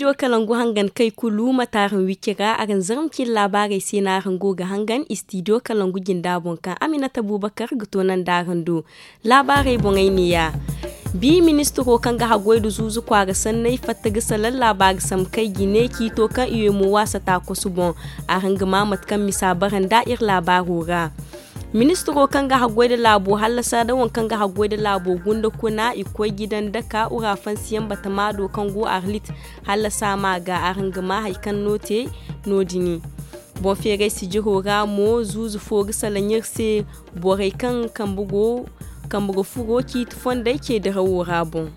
Studio Kalangu hangan kai kulu matarin wikira a zanzarmkin labarai sai na hango ga hangan Studio Kalangu gindabon kan Aminata Abubakar gutonan darin do. Labarai bongainiya. Bi ministro kan ga hagwai da zuzu kwara sannai fatta gisalan labar samkai gine kito kan iyo mu wasa ta kusubon a hangama matkan misabaran da'ir labarura. Ministro kan ga hagwai da labo halasa da wankan ga hagwai da labo gunda kuna ikoi gidan daka urafan siyan batamado kan go arlit halasa ma ga a hangama haikan note nodini. Bon fere si jihora mo zuzu fogi salanyirse borai kan kambugo furo ki fonda yake da rawura bon.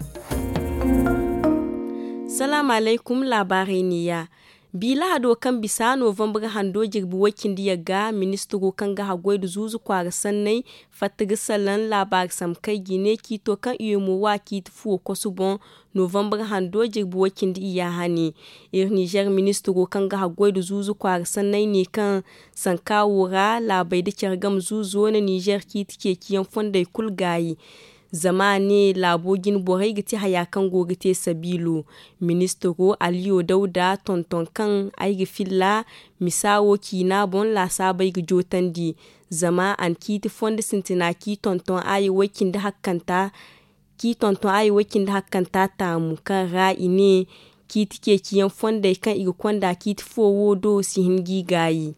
Salamu alaikum labarai ne ya. Bila hado kan bisa November hando jirbi wakin diya ga ministro kan ga hagwai da zuzu kwara sannai fatiga salan labar samkai gine ki to kan iyo mu wa ki tufu kwasu bon November hando jirbi wakin diya hani. Niger ministro kan ga hagwai da zuzu kwara sannai ne kan sankawura labai da kyargam zuzu na Niger ki tike kiyan fonda kulgayi. Zamane labogin borai gati hayakan gogite sabilo ministro Aliyo Dauda tonton kan aigi filla misawo kina bon la sabai gujotandi zama an kiti fondi sintina ki tonton ayi wakin da hakkanta ta mu kan ra'ine kiti ke kiyan fonda kan igi kwanda kiti fowo do si hingi gayi.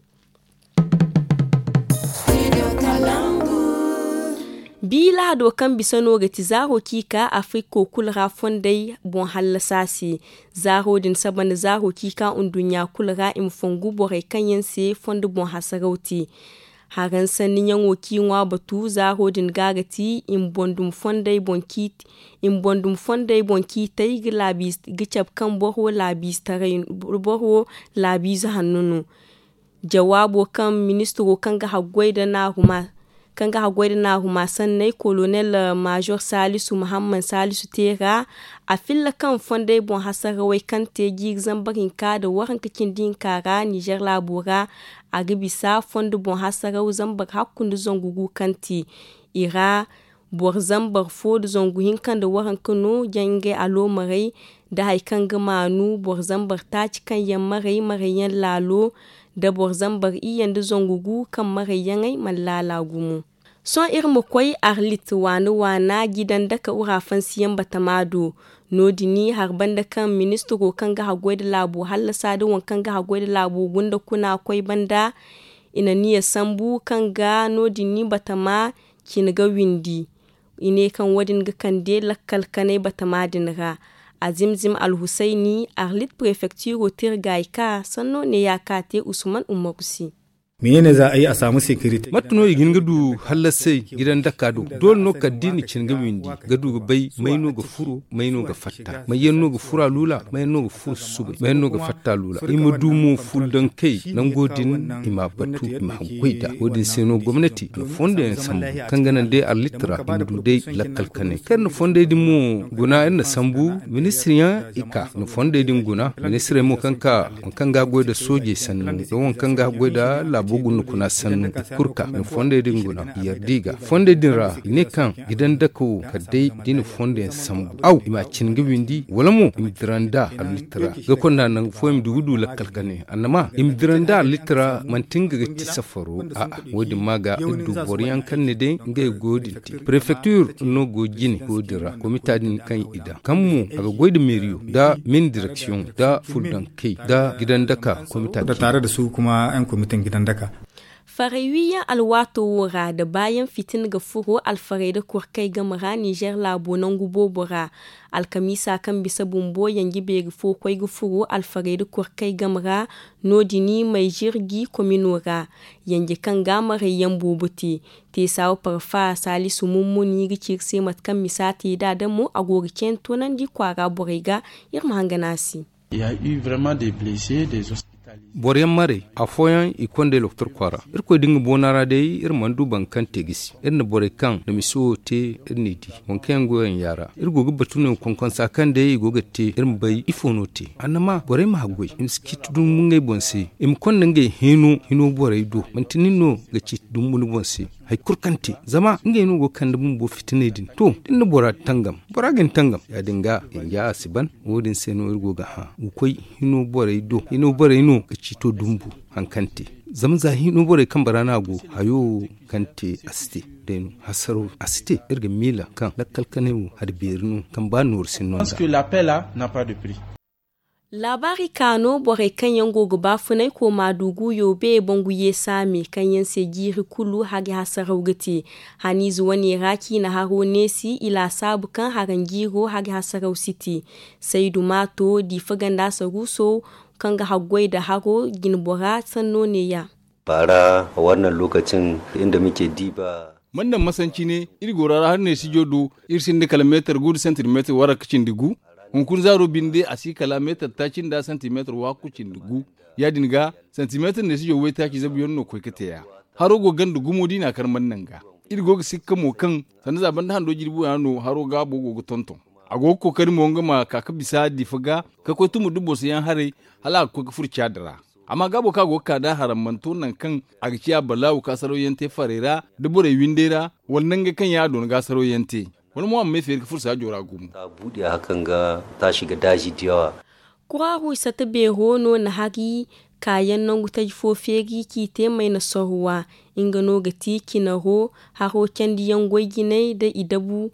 Bila dokan bisano ga ti zaro kika Afriko kulra fondai bon hallasasi zaro din saban zaro kika undunya kulra im fongu borai kanyense fondu bon hasarauti haran sanin yan woki nwa batu zaro din gagati im bondum fondai bon kitai glabis gicap kan borho labis tarayin borho labis hannunu jawabo kan ministro kan ga hagwai da na huma sannai colonel major Salisu Muhammad Salisu Tera a filla kan fondai bon hasarawai kan tegi zambarin ka da waran kakin din kara Niger labura a gibisa fondu bon hasarau zambar hakkun da zongugu kanti ira bor zambar fo da zonguhin kan da waran kano jange alo marai da haikan gamanu bor zambar ta cikan yan marai lalo da borzambar iyan da zongugu kan marayyanai mallala gumu. Son irmu kwai arlit wana gidan daka urafan siyan batamado nodini harban da kan ministro kan ga hagwai da labo hallasa da wankan ga hagwai da labo gunda kuna kwai banda ina niya sambu kan ga nodini batama kiniga windi ine kan wadin ga kan de lakkal kanai batamadin ra Azimzim Al-Husaini Arlit Prefecture Tirgaika sanno ne ya kate Usman Umarusi. menene za a yi a samu security matno igin gadu hallasai gidan dakado dole no kaddini cin gawindi gadu bai maino ga furo maino ga fatta mayenno ga fura lula mayenno ga fur sube mayenno ga fatta lula imu dumo fuldan kai nan godin ima batu ima hankoida godin seno gwamnati no fonde sambu kanganan dai alitra imu dai lakkal kane kan no fonde dimo guna en sambu ministriyan ika no fonde dim guna ministre mo kanga goida soje sannan don kanga goida bugun kuna sannu kurka no fonde din guna yardiga fonde din ra ne kan gidan dako kadai din fonde sambu au ima cin gibindi wala mo imdrando alitra ga konna nan foim dugudu la kalkane annama imdrando alitra man tinga ga ti safaro a wodi maga iddu boriyan kan ne de ngay godinti prefecture no gojini godira komita din kan ida kammu aga goidi meriyo da min direction da fuldan kai da gidan daka komita da tare da su kuma yan komitin gidan daka Farawiyan alwato wura da bayan fitin ga furo alfarai da kurkai ga mara Niger labonan gubobura alkamisa kan bisa bumbo yangi bai rufo kwai ga furo alfarai da kurkai ga mara nodini mai jirgi kominora yangi kan gamara yan bubuti te sawo parfa Salisu mummuni rikir sai matkan misati da mu a goriken tonan di kwara borega irma hanganasi. Il y a eu vraiment des blessés, des boryan mare a foyan ikonde doktor kwara irko dinga bonara dai mandu bankan tegisi irna bore kan da miso te irni di wonken goyen yara irgo gubatuno konkon sakan dai gogate irm bai ifono te annama bore ma hagoi im skit dum mungai bonse im kon ngai hino bore do mantinino ga ci dum mun bonse hay kurkanti zama ngai no go kan dum bo fitine din to dinna bora tangam boragen tangam ya dinga ya asiban wodin seno irgo ga ha ukoi hino bore do hino bore no ga ci to dumbu hankante zamza hino bore kan barana go hayo kante asti denu hasaro asti irga mila kan lakalkane har birnu kan ba nur sinno parce que l'appel là n'a pas de prix. Labari kano bore kan yango gaba funai ko madugu yobe bonguye sami kan yanse giri kulu hage hasaraugati hani zuwani raki na haro nesi ila sabu kan haran giro hage hasarau city sai dumato di faganda saruso kan ga hagwai da haro ginbora sanno ne ya bara wannan lokacin inda muke diba mandan masanci ne irgorara har ne sijodo irsin da kilometer gudu centimeter wara kicin digu kun zaro binde a si kilometer ta cin da centimeter wa kucin digu ya dinga centimeter ne sijo wai ta ki zabi yonno koi kate ya haro go gandu gumodi na karman nan ga irgo sikka mo kan san zaban da hando jirbu hano haro ga bogo tonton ago kokari mo ngama kaka bisa difaga ka ko tumu dubo yan hare hala ko furciya dara amma gabo ka go kada harammanto nan kan agciya balawu kasaro yente farera dubure windera wannan ga kan ya don gasaro yente wani mu amma fe fursa jora gumu ta bude hakan ga ta shiga daji da yawa kurahu sata be hono na hagi kayan nan guta fofegi ki te mai na sohuwa ingano ga tiki na ho haro kendiyan goyginai da idabu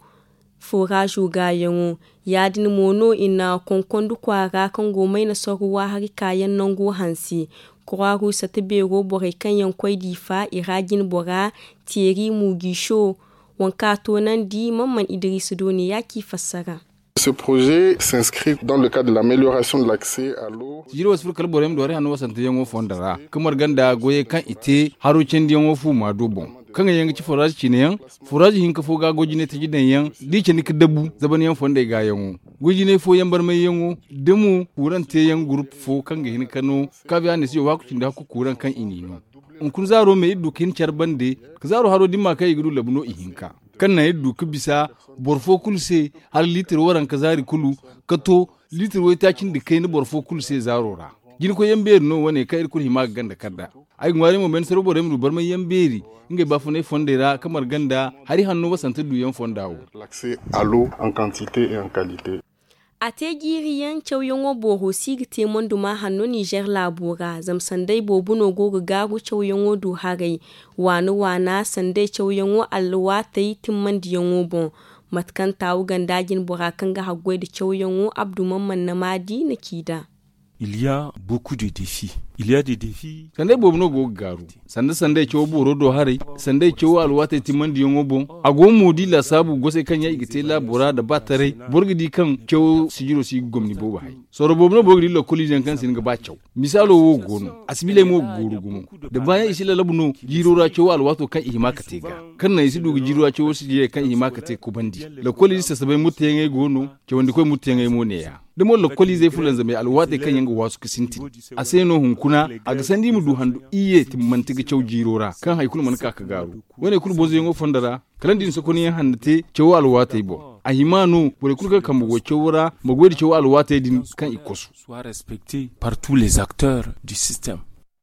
foraju gayanwo yadin mono ina konkondu kwara kan gomai na sohuwa har kayan nan go hansi kurahu sata be go bore kan yankoi difa iragin bora teri mugisho wanka to nan di mamman Idris Doni yaki fassara. Ce projet s'inscrit dans le cadre de l'amélioration de l'accès à l'eau. Jiro wasu kalborem dore hanu wasanta yango fondara kamar ganda goye kan ite haro cendi yango fu ma dobon kan yanga ci forage ci ne yan forage hin ka foga goji ne tiji dan yan di ce ni ka dabu zaban yan fonda ga yango goji ne fo yan bar mai yango demu kuran te yan group fo kan ga hin kano ka biya ne siyo waku cinda ku kuran kan inino in kun zaro mai dukin charbande ka zaro haro dimma kai gudu labno ihinka kan na yaddu ku bisa borfo kulse har litir waran ka zari kulu kato litir wai takin da kai ni borfo kulse zarora gin ko yamberi no wane kai kul hima ganda kadda ai ngware mo men saro borem bar mai yamberi ngai ba fune fondera kamar ganda hari hanno wasanta duyan fondawo L'accès à l'eau en quantité et en qualité. A te giriyan chauyon boho sigite monduma hannu Niger labura zam sandai bobuno gogo gagu chauyon du hagai wana sandai chauyon alwa tai timman diyon bon matkan tawu gandajin burakan ga hagwai da chauyon Abdu Mamman Namadi na kida. Il y a beaucoup de défis. Il y a des défis. Sandai bobuno gogo garu sandai chowo boro do hari sandai chowo alwa tai timman diyon bon agomu di la sabu gose kan ya igite labura da batare borgidi kan chowo sijiro si gomni bo bai soro bobuno borgidi lo kolizan kan sin ga ba chow misalo wo gono asibile mo gurugumo da baya isi la labuno jirora chowo alwa to kan ihima ka tega kan na isi dugu jirora chowo sijire kan ihima ka te kubandi la koliji sa sabai mutenge gono chowo ndiko mutenge mo ne ya da mo la kolize fulan zame alwa te kan yanga wasu kisinti aseno hunkuna aga sandi mu du handu iye timmantiga chow jirora kan haykul man ka garu wone kul bozo yango fondara kalandi so koni handate chow alwata ibo ahimanu bore kulka kambo chowra mogodi chow alwata din kan ikosu soit respecté par tous les acteurs du système.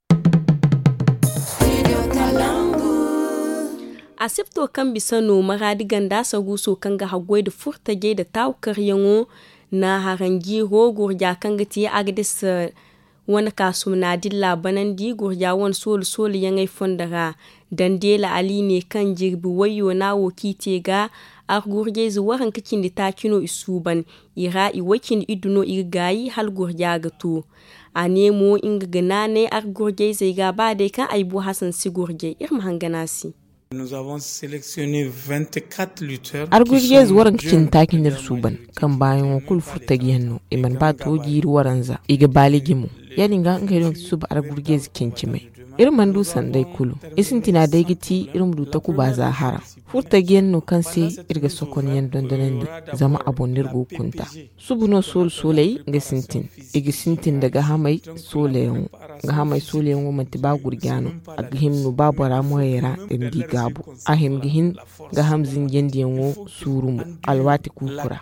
Asibto kan bisano maradi ganda saguso kan ga hagwai da furtage da tawkar yango na harangi rogur ja kan ga tiya agdis wani kasu na dilla banan di gurja wani sol yangai fondara dandela ali ne kan jirbi wayo na woki tega a gurje zuwaran kakin da takino isuban ira iwakin iduno irgayi hal gurja gato a nemo inga gana ne ar gurje zai gaba da kan aibu hasan si gurje irma hanganasi. Nous avons sélectionné 24 lutteurs. Argurjez waran kicin takin da suban kan bayan wakul furta gihanno iman ba to jiri waranza iga baligimu yalinga ngairon suba ar burgezi kencime irin mandu sandai kulu isintina dai giti irin duta ku ba za hara furta giyan no kanse irga sokon yan dondonan zama abonir go kunta subuno solai ga sintin daga hamai soleyon ga hamai soleyon wo manti ba gurgyano aga himnu babara moyera indi gabu ahim gihin ga hamzin yendiyan wo surum alwati kukura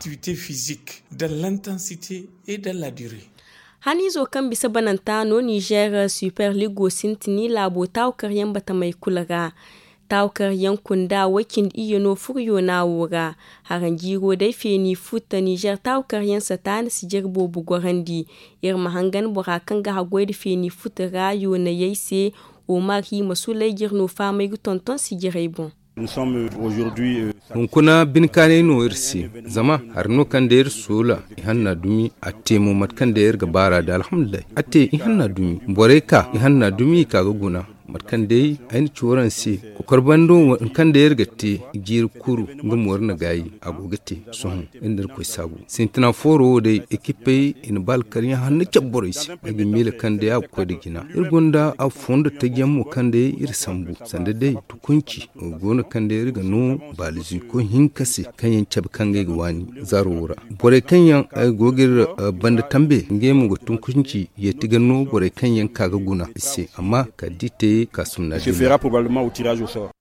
hani zo kan bisa bananta no Niger Super League sintini labo taukar yan bata mai kulaga taukar yankun da wakin iyo no furyo na wura haran jiro dai feni futa Niger taukar yan satan si jirbo bugorandi irma hangan burakan ga hagwai da feni futa rayo na yaise Omar hi masulai girno fa mai gutonton si jirebon. Hunkuna bin kane no irsi zama har no kan der sola ihanna dumi atte mo mat kan der gabara da alhamdulillah atte ihanna dumi boreka ihanna dumi kaga guna mat kan dai ayin choran si ko karbando kan der gatte jir kuru ngum warna gayi agogate son indar ko sabu sintina foro de equipe in bal kariya hanne cabboris agi mil kan de ko de gina irgonda a fondo tagiyam kan de ir sambu sande dai tukunci gona kan de riga no balizi ko hinkase kanyan cab kan ga wani zarura bore kanyan gogir banda tambe ngemu go tunkunci ya tigano bore kanyan kaga guna se amma kadite kasumna se fera probablement au tirage au sort.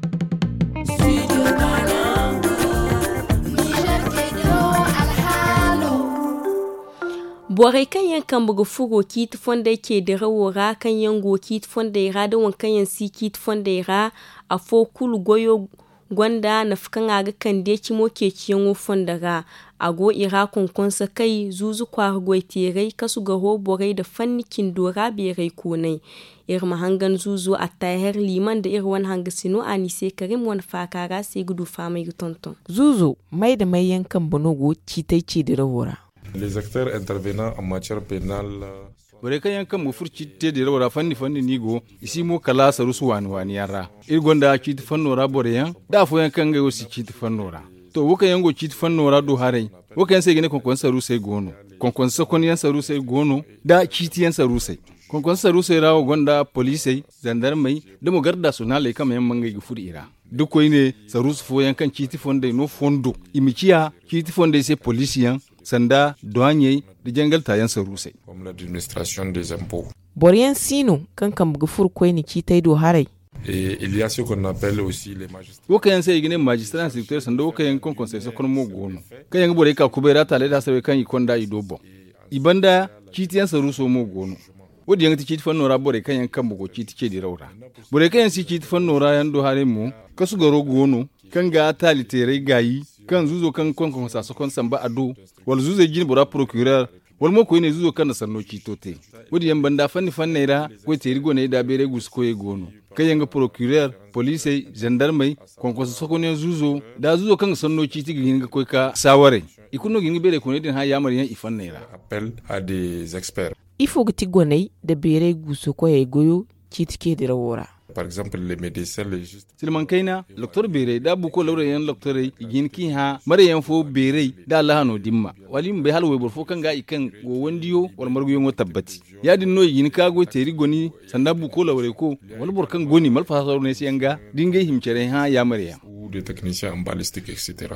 Bore kanyan kan bugu fugo kit fonda ke da rawora kanyan go kit fonda ira da wan kanyan si kit fonda ira a fo kulu goyo gwanda na fukan aga kan de ki mo ke kiyan wo fonda ga ago ira konkonsa kai zuzu kwa goiterai kasu ga hoborai da fannikin dora berai konai irma hangan zuzu a tayar liman da irwan hangasino anise karim wan fakara sai gudu famai tonton zuzu mai da mai yankan bonogo citaice da rawora. Les acteurs intervenant en matière pénale bare kan yankan mu furci te da rawara fanni nigo isi mo kala sarusu wani yara irgonda ci fannora bore yan da fo yankan ga yosi ci fannora to woka yango ci fannora do hare woka yan sai gane konkon saru sai gono konkon sakon yan saru sai gono da ci yan saru sai konkon saru sai rawo gonda police gendarmerie da mo garda sunale kam yan mangai gufuri ira duk koy ne saru su fo yankan ci fonde no fondo imikiya ci fonde sai policier sanda douanier da jangal tayan sarusai comme l'administration des impôts. Borian sino kan gufur koy ni kitai do harai. Et il y a ce qu'on appelle aussi les magistrats. Wokayan sai gine magistrat inspecteur sanda wokayan kon conseil sakon mo gono. Kayan bore ka kubera tale da sai kan ikonda idobo. Ibanda kitiyan saruso mo gono. Wodi yang ti kiti fannora bore kayan kan bugo kiti ke di raura. Bore kayan si kiti fannora yan do hare mo kasu garo gono kan ga tali tere gayi kan zuzo kan kon sakon samba ado wal zuzo jin bora procureur wal mo ko ne zuzo kan sanno kitote wodi yan banda fannaira ko te rigo ne da bere gus ko e gono kayan ga procureur police gendarmerie kon sakon zuzo da zuzo kan sanno kiti ga ko ka saware ikuno gingi bere ko ne din ha yamar yan ifannaira appel à des experts. Il faut que tu gonai de bere gus ko e goyo kiti ke dira wora. Par exemple, les médecins, les justes. Silman kaina, docteur Bere, da buko laure yan docteur igin ki ha, mare yan fo Bere, da lahano dimma. Walim be halwe bor fo kanga ikan go wondiyo wal margo yon tabbati. Ya din no igin ka go teri goni, sanda buko laure ko, wal bor kan goni mal fa ne sianga, dinge himcere ha ya mare ya. Ou des techniciens en balistique, etc.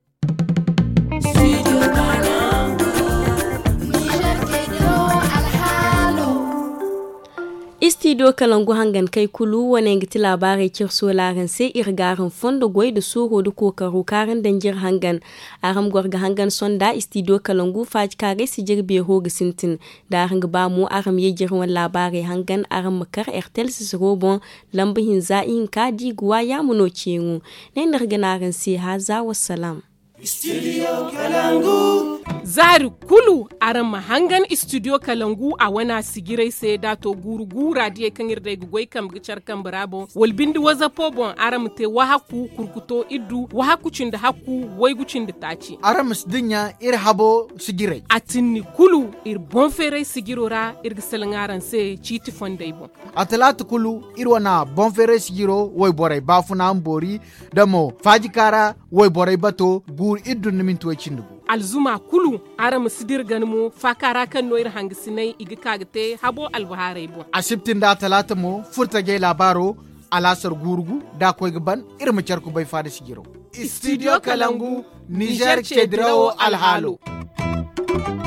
Studio Kalangu hangan kai kulu wane ngiti labarai kirso laran sai irgarin fondo goy da soro da kokaru karan danjir hangan aram gorga hangan sonda Studio Kalangu faj kare si jirbe ho gisintin da hanga ba mu aram ye jirwan labarai hangan aram makar Airtel si robon lambihin za'in kadi guwa ya muno kengu ne nirganaran sai haza wassalam. Studio Kalangu. Zari kulu aran mahangan Studio Kalangu a wana sigirai sai dato gurugura die kan irda gugoi kam gicar kan brabo walbindi waza pobon aram te wahaku kurkuto iddu wahaku cinda haku waigu cinda taci aram sdinya ir habo sigirai atinni kulu ir bonfere sigirora ir gisalangaran sai citi fondai bon atalatu kulu ir wana bonfere sigiro wai borai bafuna ambori damo fajikara wai borai bato gur iddu nimin tuwa cindugu alzuma kulu aram sidir ganmo fakara kan noir hangisinai igi kagte habo albuharai bo asibtin da talata mo furta ge labaro alasar gurgu da koy gaban irma charku bai fada sigiro Studio Kalangu Niger Chedrao Alhalo